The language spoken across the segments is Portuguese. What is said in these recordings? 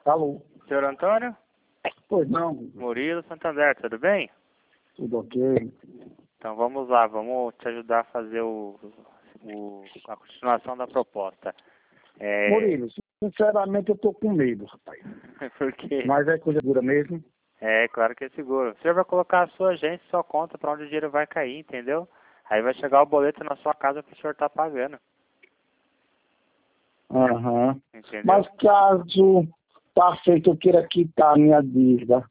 Alô? Senhor Antônio? Pois não, Murilo Santander, tudo bem? tudo ok. Então vamos lá, vamos te ajudar a fazer a continuação da proposta. Murilo, sinceramente eu tô com medo, rapaz. Por quê? Mas é coisa dura mesmo. É, claro que é seguro. O senhor vai colocar a sua agência, sua conta, para onde o dinheiro vai cair, entendeu? Aí vai chegar o boleto na sua casa que o senhor tá pagando, Aham. entendeu? Mas caso tá feito eu queira quitar a minha dívida,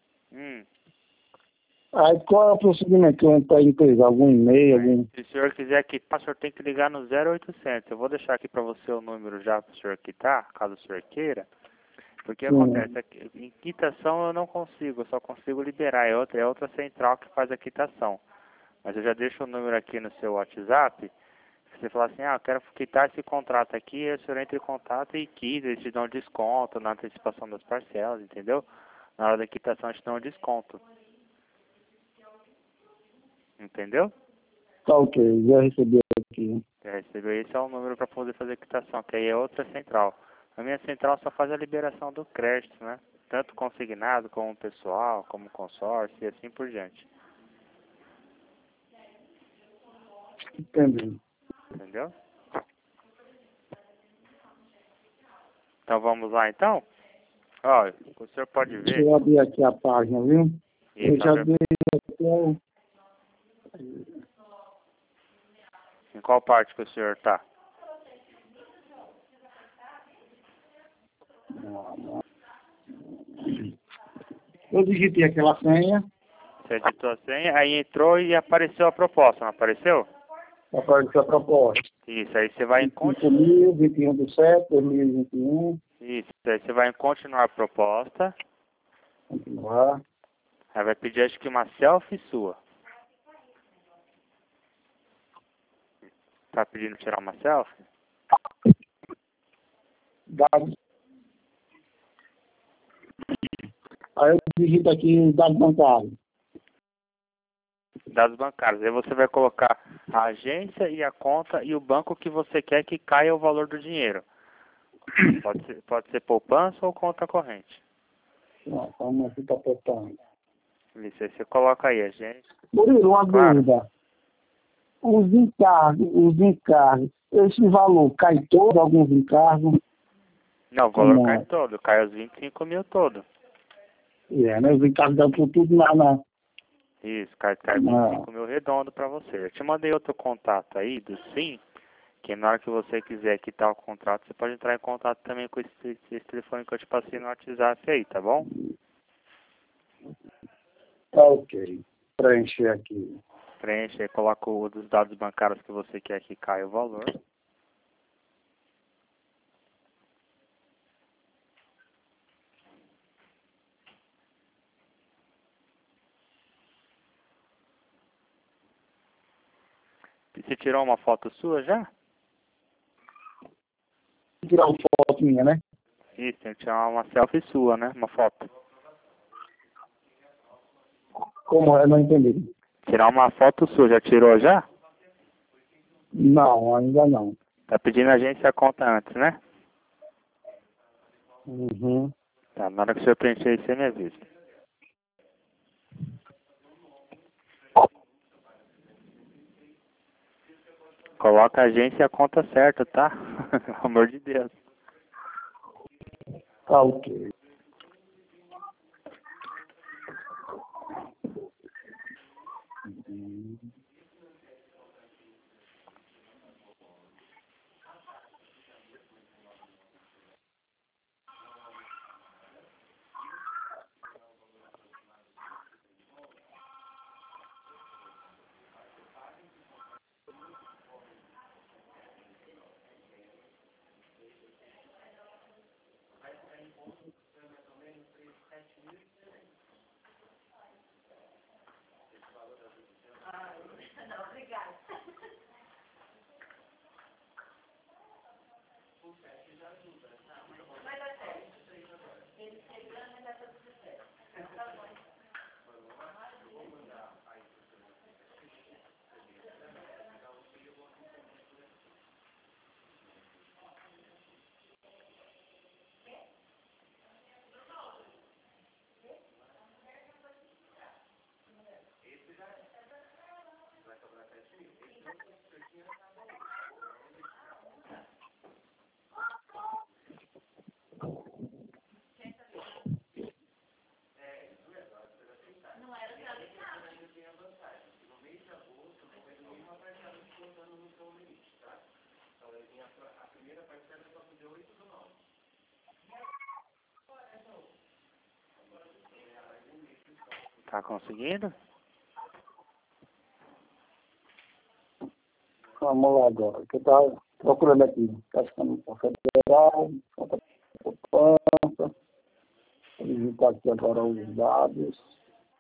aí qual é o procedimento que eu entro para a empresa? Algum e-mail, algum... Se o senhor quiser quitar, o senhor tem que ligar no 0800. Eu vou deixar aqui para você o número já para o senhor quitar, caso o senhor queira. Porque acontece, em quitação eu não consigo, eu só consigo liberar, é outra central que faz a quitação. Mas eu já deixo o número aqui no seu WhatsApp, se você falar assim, eu quero quitar esse contrato aqui, aí o senhor entra em contato e quita, eles te dão desconto na antecipação das parcelas, entendeu? Na hora da quitação eles te dão desconto. Entendeu? Tá ok, já recebi aqui. Já recebeu, esse é o número para poder fazer a quitação, que aí é outra central. A minha central só faz a liberação do crédito, né? Tanto consignado como pessoal, como consórcio e assim por diante. Entendi. Entendeu? Então vamos lá então? Ó, o senhor pode Deixa ver. eu abrir aqui a página, viu? E Eu tá já vendo? dei até o... Em qual parte que o senhor tá? Eu digitei aquela senha, Você digitou a senha, aí entrou e apareceu a proposta, não apareceu? apareceu a proposta. Isso, aí você vai em 5.000, 21/7, 2021, Isso, aí você vai em continuar a proposta, continuar. aí vai pedir acho que uma selfie sua. Tá pedindo tirar uma selfie? Dados. Aí eu digito aqui os dados bancários. Dados bancários. Aí você vai colocar a agência e a conta e o banco que você quer que caia o valor do dinheiro. Pode ser poupança ou conta corrente. Não, vamos aqui para apertando. Isso, aí você coloca aí, agência. Murilo, uma Claro. dúvida. Os encargos, esse valor cai todo, alguns encargos? Não, o valor Como cai é? todo, cai os 25 mil todo. É, né? Os encargos dão por tudo Isso, cai 25 mil redondo pra você. Eu te mandei outro contato aí do Sim, que na hora que você quiser quitar o contrato, você pode entrar em contato também com esse telefone que eu te passei no WhatsApp aí, tá bom? Tá ok. Preencher aqui. Preenche aí, coloca os dos dados bancários que você quer que caia o valor. Você tirou uma foto sua já? Tirar uma foto minha, né? Isso, tem que tirar uma selfie sua, né? Uma foto. Como é? Não entendi. Tirar uma foto sua, já tirou já? Não, ainda não. Tá pedindo a agência a conta antes, né? Uhum. Tá, na hora que o senhor preencher aí, você me avisa. Coloca a agência e a conta certa, tá? Pelo amor de Deus. Tá ok. Tá conseguindo? Vamos lá agora. Que eu tava procurando aqui. Caixa Econômica Federal, conta poupança. Vou digitar aqui agora os dados.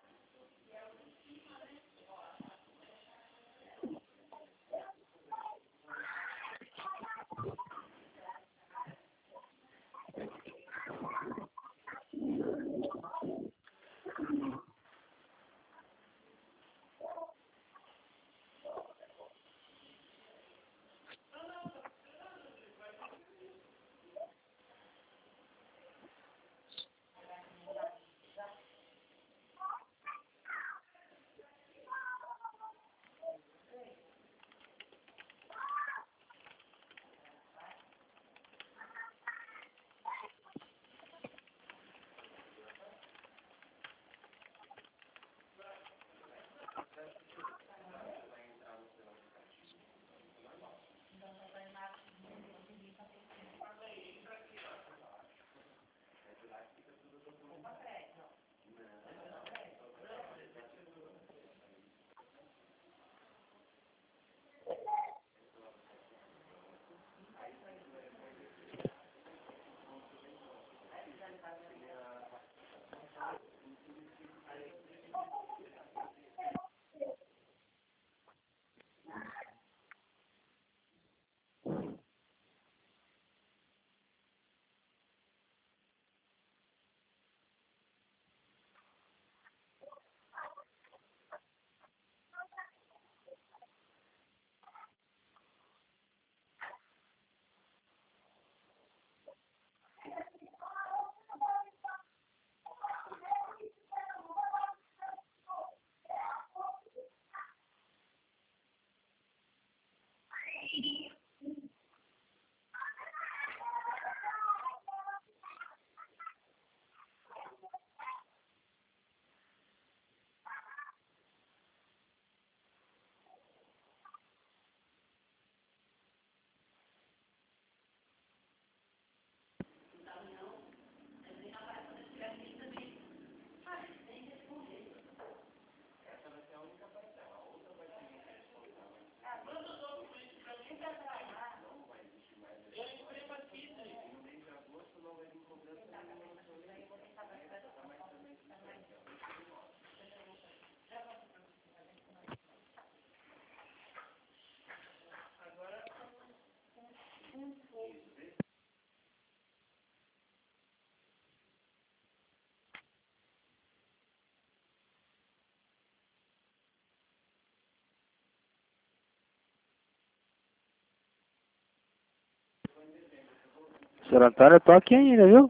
Senhor Antônio, eu tô aqui ainda, viu?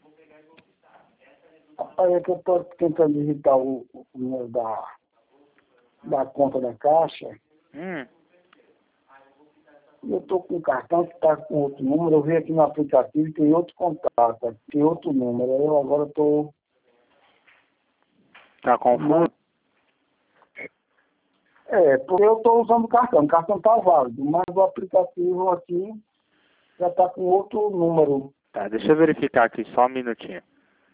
Aí é que eu estou tentando digitar o número da conta da Caixa. E eu estou com um cartão que está com outro número. Eu vi aqui no aplicativo e tem outro contato, tem outro número. Eu agora estou... Tá confuso? Porque eu estou usando o cartão está válido, mas o aplicativo aqui já está com outro número. Tá, deixa eu verificar aqui, só um minutinho.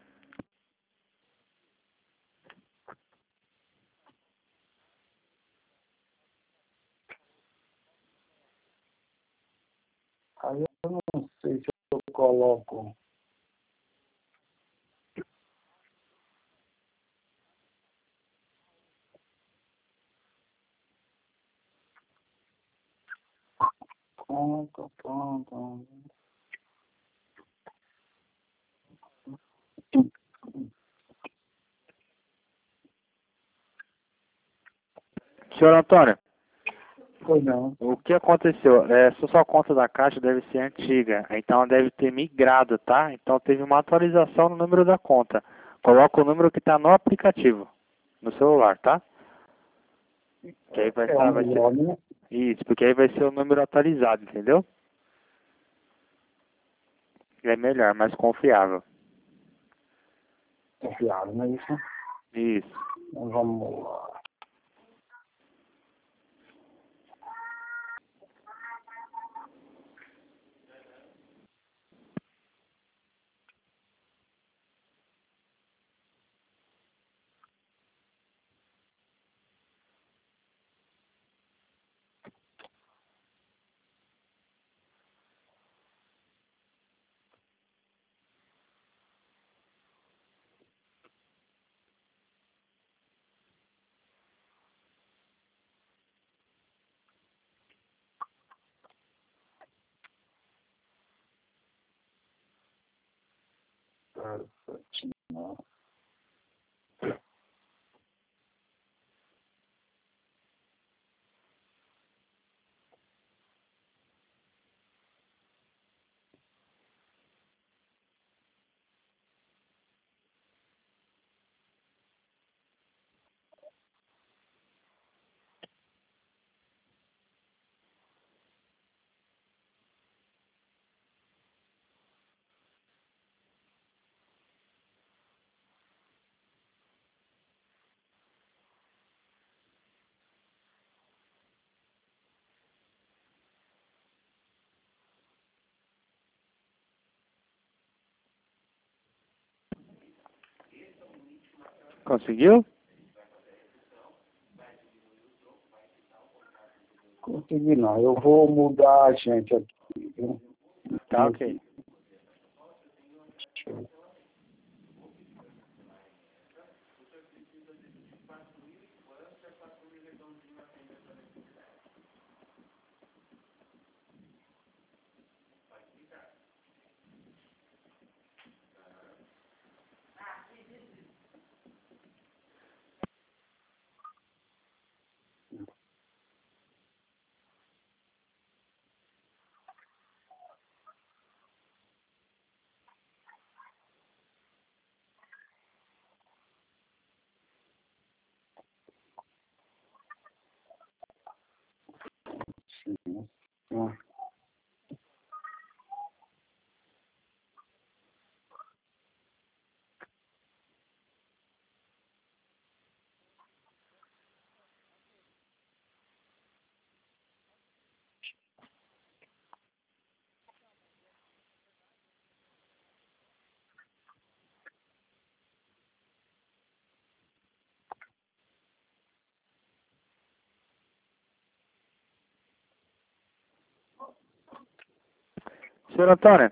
Aí eu não sei se eu coloco... Pronto. Senhor Antônio, Pois não. o que aconteceu? Sua conta da Caixa deve ser antiga, então ela deve ter migrado, tá? Então teve uma atualização no número da conta. Coloca o número que está no aplicativo, no celular, tá? Que aí vai É o vai melhor, ser... né? Isso, porque aí vai ser o número atualizado, entendeu? É melhor, mais confiável. Confiável, não é isso? Isso. Então vamos lá. 079. Conseguiu? Consegui não. Eu vou mudar a gente aqui, viu? Tá ok. Deixa eu- Sim. Ah, Senhor Antônio,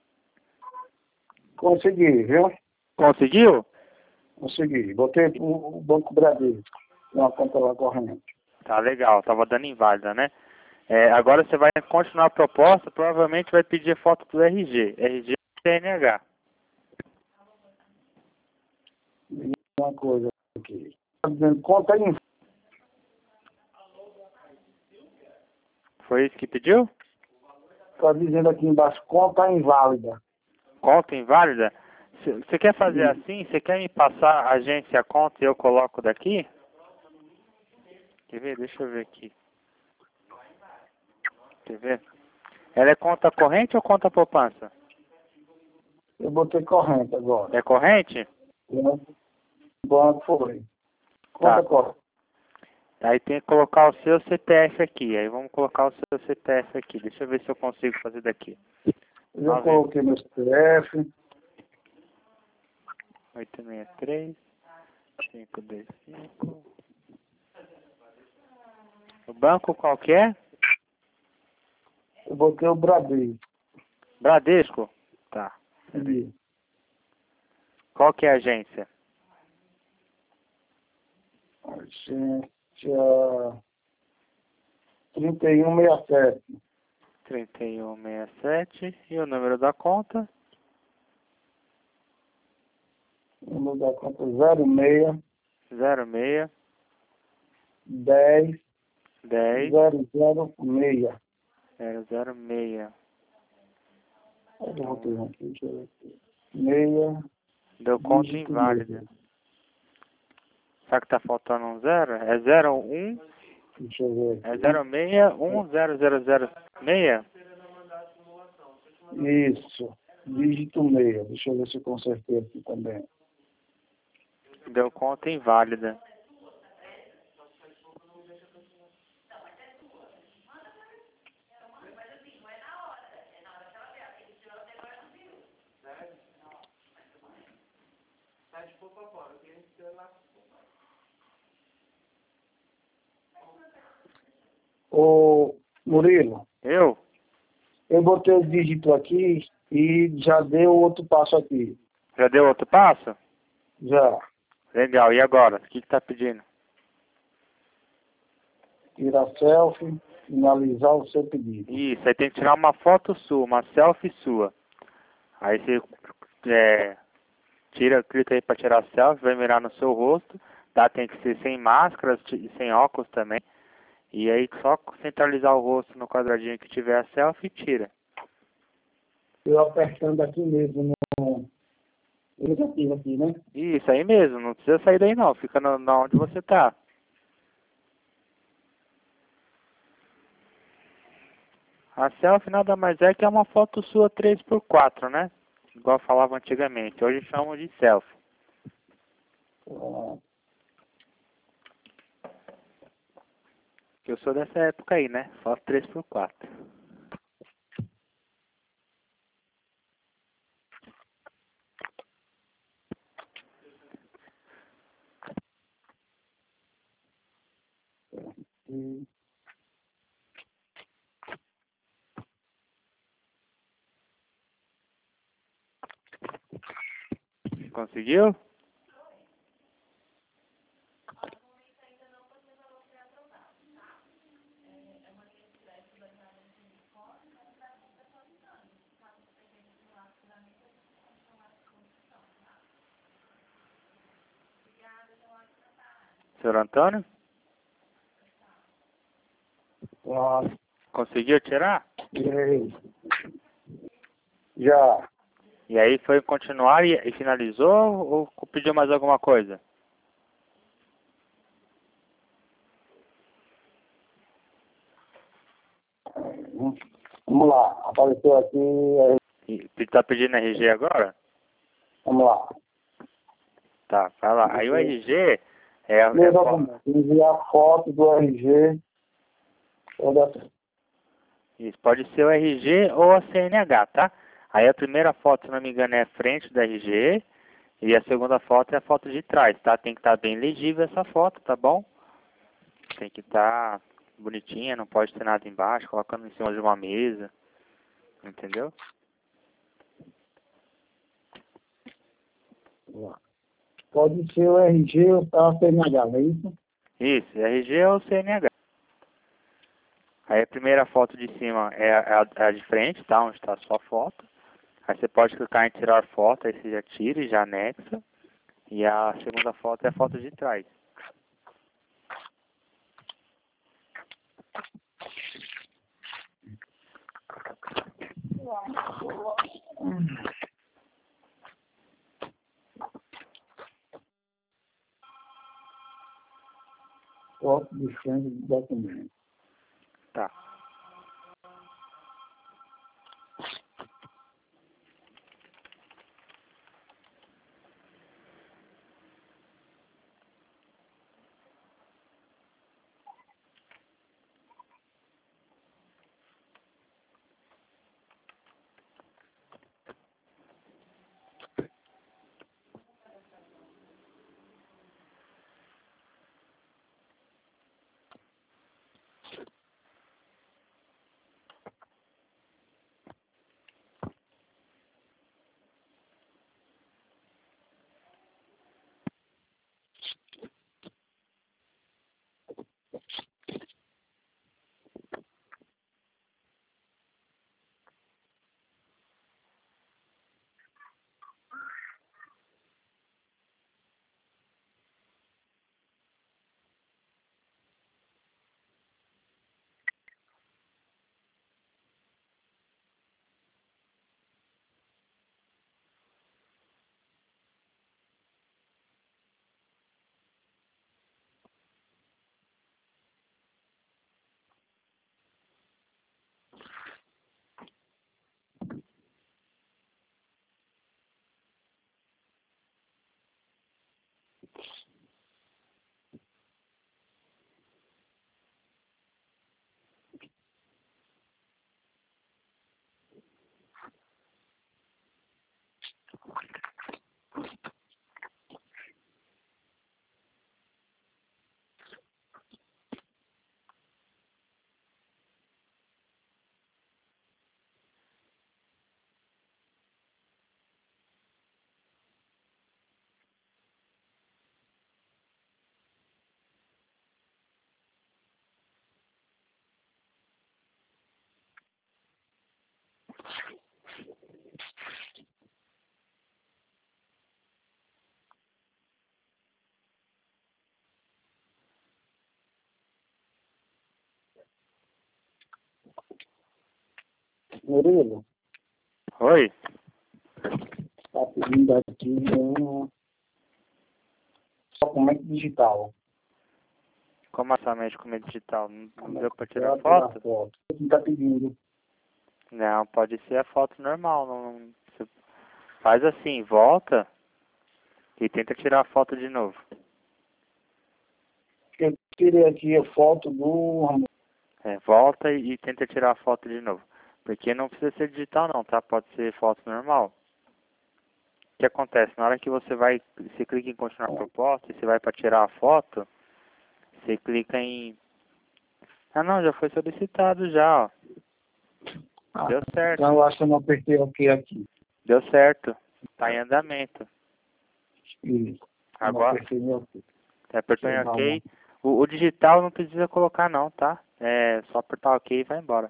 consegui, viu? conseguiu? Consegui. Botei o Banco Bradesco. Uma conta lá corrente. Tá legal, tava dando inválida, né? Agora você vai continuar a proposta, provavelmente vai pedir foto do RG. RG e CNH. E uma coisa aqui. Tá dizendo conta em... Foi isso que pediu? Tá dizendo aqui embaixo, conta inválida. Conta inválida? Você quer fazer Sim. assim? Você quer me passar a agência a conta e eu coloco daqui? Quer ver? Deixa eu ver aqui. Quer ver? Ela é conta corrente ou conta poupança? Eu botei corrente agora. É corrente? O banco foi. Tá. Conta corrente. Aí tem que colocar o seu CPF aqui. Aí vamos colocar o seu CPF aqui. Deixa eu ver se eu consigo fazer daqui. Eu já coloquei meu CPF. 863 525. O banco qual que é? Eu botei o Bradesco. Bradesco? Tá. E Qual que é a agência? agência 3167. 3167. E o número da conta? O número da conta 06 06 10 10 006. 006. Eu botei aqui, deixa eu ver aqui. 6, Deu conta dígito inválida. meio. Será que tá faltando um zero? É 01? Deixa eu ver É aqui. 061006? Isso, dígito meio. Deixa eu ver se eu consertei aqui também. Deu conta inválida. Ô, Murilo, Eu? eu botei o dígito aqui e já deu outro passo aqui. Já deu outro passo? Já. Legal. E agora? O que tá pedindo? Tirar selfie, finalizar o seu pedido. Isso, aí tem que tirar uma foto sua, uma selfie sua. Aí você clica aí para tirar selfie, vai mirar no seu rosto, tá? Tem que ser sem máscaras e sem óculos também. E aí só centralizar o rosto no quadradinho que tiver a selfie e tira. Eu apertando aqui mesmo no negativo aqui, né? Isso aí mesmo, não precisa sair daí não, fica na onde você tá. A selfie nada mais é que é uma foto sua 3x4, né? Igual falava antigamente, hoje chamam de selfie. Ah, Eu sou dessa época aí, né? Foto 3x4. hum. Conseguiu? Senhor Antônio? Ah, Conseguiu tirar? e aí? Já. E aí foi continuar e finalizou ou pediu mais alguma coisa? Vamos lá. Apareceu aqui. Tá pedindo RG agora? Vamos lá. Tá, vai lá. Aí o RG é Meu documento. Enviar foto do RG. isso, pode ser o RG ou a CNH, tá? Aí a primeira foto, se não me engano, é a frente do RG e a segunda foto é a foto de trás, tá? Tem que estar bem legível essa foto, tá bom? Tem que estar bonitinha, não pode ter nada embaixo, colocando em cima de uma mesa, entendeu? Pode ser o RG ou a CNH, não é isso? Isso, RG ou CNH. Aí a primeira foto de cima é a de frente, tá? Onde está a sua foto. Aí você pode clicar em tirar foto, aí você já tira e já anexa. E a segunda foto é a foto de trás. Foto de frente do documento. Tá. Murilo, Oi? está pedindo aqui um documento digital. Como somente como digital? Não deu pra tirar Para tirar foto? foto. Ele está pedindo. Não, pode ser a foto normal. Você faz assim, volta e tenta tirar a foto de novo. Eu tirei aqui a foto do... Volta e tenta tirar a foto de novo. Porque não precisa ser digital não, tá? Pode ser foto normal. O que acontece? Na hora que você clica em continuar proposta e você vai para tirar a foto, você clica em... Ah não, já foi solicitado já, ó. Deu certo. Então eu acho que eu não apertei OK aqui. Deu certo. Tá em andamento. Isso. Agora, Não apertei meu OK. você apertou em Deixa eu dar OK. O digital não precisa colocar não, tá? É só apertar OK e vai embora.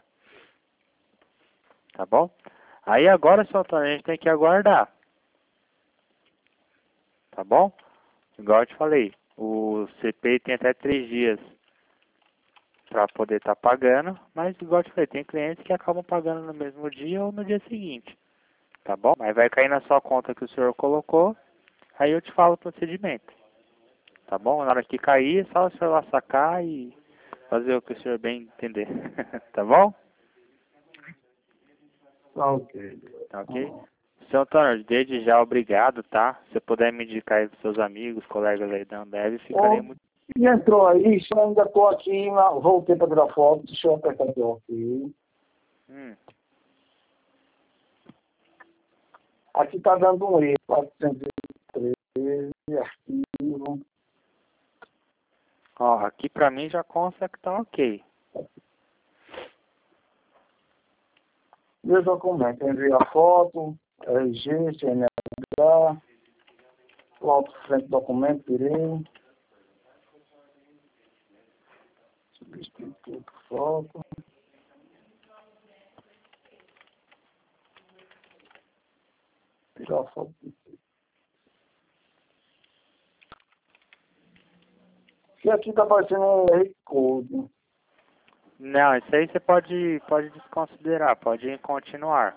Tá bom? Aí agora, seu Antônio, a gente tem que aguardar. Tá bom? Igual eu te falei, o CPI tem até 3 dias para poder estar pagando, mas igual eu te falei, tem clientes que acabam pagando no mesmo dia ou no dia seguinte. Tá bom? Mas vai cair na sua conta que o senhor colocou, aí eu te falo o procedimento. Tá bom? Na hora que cair, é só o senhor lá sacar e fazer o que o senhor bem entender. Tá bom? Tá OK. Tá ok? Seu Antônio, desde já, obrigado, tá? Se você puder me indicar aí pros seus amigos, colegas aí da Ambev, ficarei muito... E entrou aí, só ainda estou aqui, voltei para tirar foto, deixa eu apertar aqui OK. Aqui está dando um erro, 413, arquivo. Ó, aqui pra mim já consta que tá ok. Meus documentos, enviei a foto, RG, CNH, foto, frente do documento, tirei. Substituto, foto. Tirar a foto. E aqui está aparecendo um QR Code. Não, isso aí você pode desconsiderar, pode ir em continuar.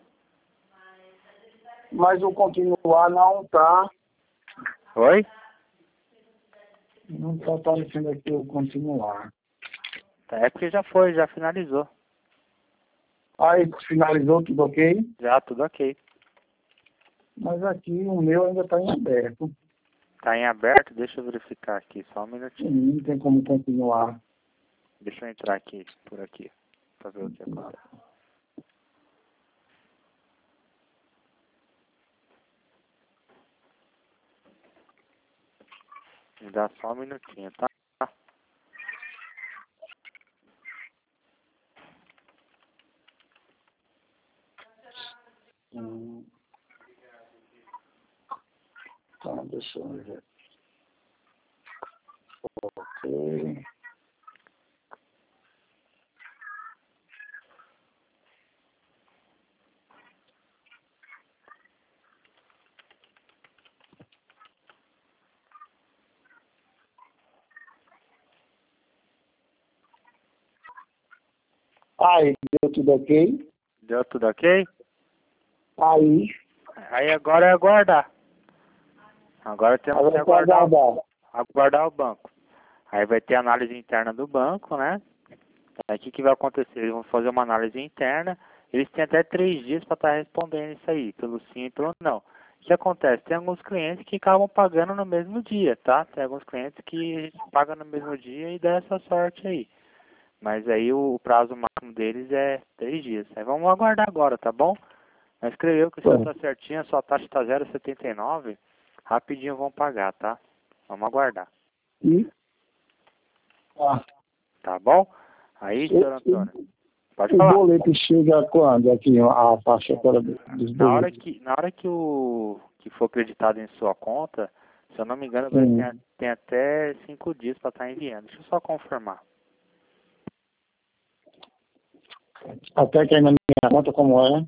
Mas o continuar não está. Oi? Não está aparecendo aqui o continuar. É porque já foi, já finalizou. Aí finalizou tudo OK? Já, tudo ok. Mas aqui o meu ainda está em aberto. Tá em aberto? Deixa eu verificar aqui, só um minutinho. Não tem como continuar. Deixa eu entrar aqui, por aqui, pra ver o que acontece. Me dá só um minutinho, tá? Tá, deixa eu ver. OK. Aí, deu tudo OK? Deu tudo ok? Aí, Aí agora é aguardar. Agora temos que aguardar o banco. Aí vai ter análise interna do banco, né? Aí o que vai acontecer? Eles vão fazer uma análise interna. Eles têm até 3 dias para estar respondendo isso aí, pelo sim e pelo não. O que acontece? Tem alguns clientes que acabam pagando no mesmo dia, tá? Tem alguns clientes que pagam no mesmo dia e dá essa sorte aí. Mas aí o prazo máximo deles é 3 dias. Aí vamos aguardar agora, tá bom? Mas escreveu que o senhor está certinho, a sua taxa está 0,79. Rapidinho vão pagar, tá? Vamos aguardar. E? Tá bom? Aí, senhor Antônio, pode falar. O boleto chega quando? Aqui, a taxa dos boletos. Na hora que for acreditado em sua conta, se eu não me engano, tem até 5 dias para estar enviando. Deixa eu só confirmar. Até que aí na minha conta, como é?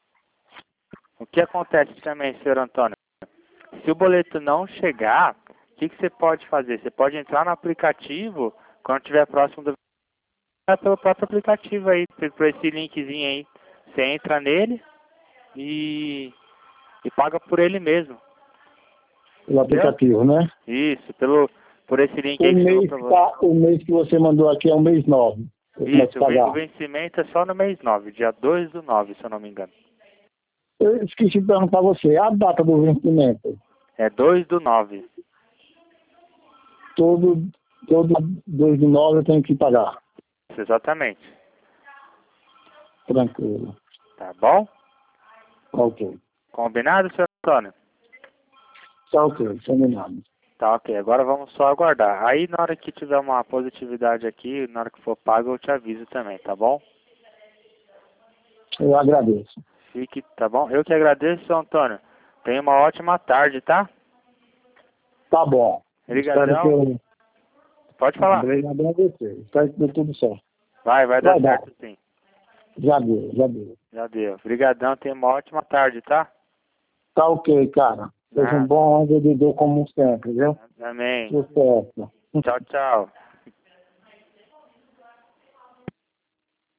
O que acontece também, senhor Antônio? Se o boleto não chegar, que você pode fazer? Você pode entrar no aplicativo, quando estiver próximo do... pelo próprio aplicativo aí, por esse linkzinho aí. Você entra nele e paga por ele mesmo. Pelo aplicativo, né? Isso, por esse link aí que chegou pra você. O mês que você mandou aqui é o mês 9. Isso, o vencimento é só no mês 9, dia 2/9, se eu não me engano. Eu esqueci de perguntar a você, a data do vencimento. É 2/9. Todo 2/9 eu tenho que pagar. Exatamente. Tranquilo. Tá bom? Ok. Combinado, senhor Antônio? Tá ok, combinado. Tá ok, agora vamos só aguardar. Aí na hora que tiver uma positividade aqui, na hora que for pago, eu te aviso também, tá bom? Eu agradeço. Fique, tá bom? Eu que agradeço, senhor Antônio. Tenha uma ótima tarde, Tá bom. Obrigadão. Pode falar. Obrigadão a você. Espero que dê tudo certo. Vai dar certo sim. Já deu. Já deu. Obrigadão, tenha uma ótima tarde, tá? Tá ok, cara. Seja um bom vendedor como sempre, viu? Amém. Sucesso. Tchau, tchau.